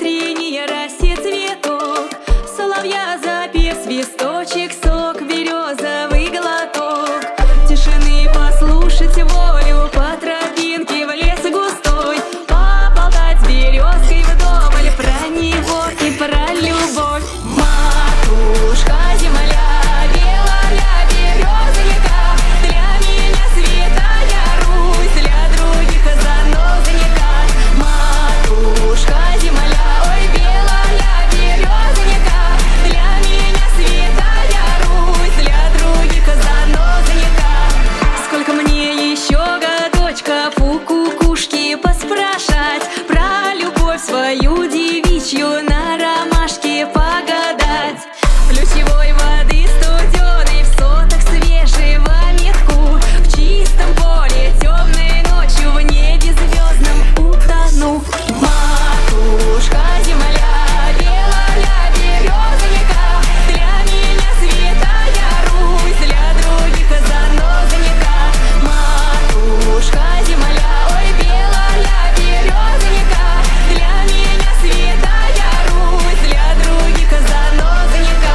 утренний росет цветок, соловья запев свисточек, сок, березовый глоток, тишины послушать волю, по тропинке в лес густой, поболтать с березкой вдоволь про него и про любовь. Матушка земля, белая березонька, для меня святая Русь, для других занозонька. Матушка земля, ой, белая березонька, для меня святая Русь, для других занозонька. Сколько мне еще годочков у кукушки поспрашать, про любовь свою девичью на ромашке погадать. Ключевой воды студеной, в сотах свежего метку, в чистом поле темной ночью, в небе звездном утону. Матушка земля, белая березонька, для меня святая Русь, для других занозонька. Матушка земля, ой, белая березонька, для меня святая Русь, для других занозонька.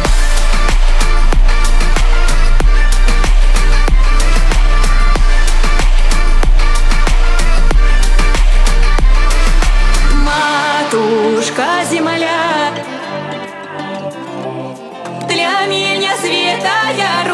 Матушка земля, для меня святая